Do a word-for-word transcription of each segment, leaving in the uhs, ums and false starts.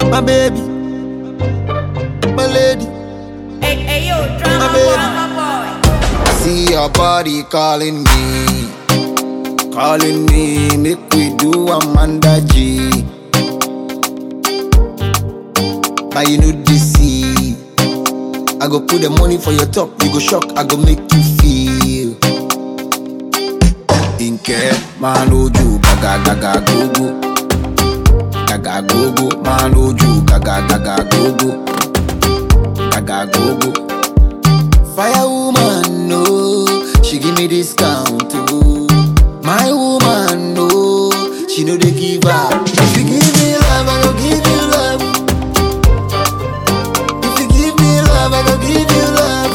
my baby, my lady. Hey, hey, yo, drama My boy, baby. my boy. See your body calling me, calling me. Make we do Amanda G. But you know this see, I go put the money for your top. You go shock, I go make you feel. Inke, man, oju, gaga, gaga, go, go. Gaga, go, go. Man, oju, gaga, gaga, go, go. Gaga, go, go. Fire woman, no, she give me discount, oh. My woman, no, she know they give up. If you give me love, I go give you love. If you give me love, I go give you love.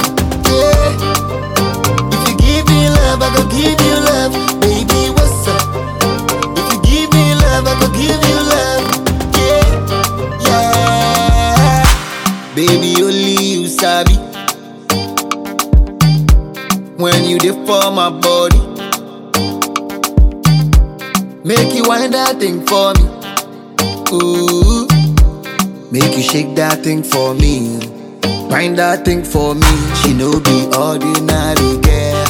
Yeah. If you give me love, I go give you love. Baby, what's up? If you give me love, I go give you love. Yeah, yeah. Baby, only you sabi. When you dey for my body, make you wind that thing for me. Ooh, make you shake that thing for me. Wind that thing for me. She no be ordinary girl.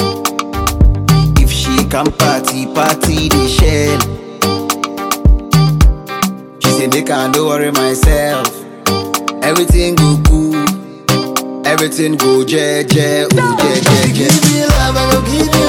If she come party, party they share. She say make I don't worry myself. Everything go cool. Everything go je je, oh je je je. If you give me love, I go give you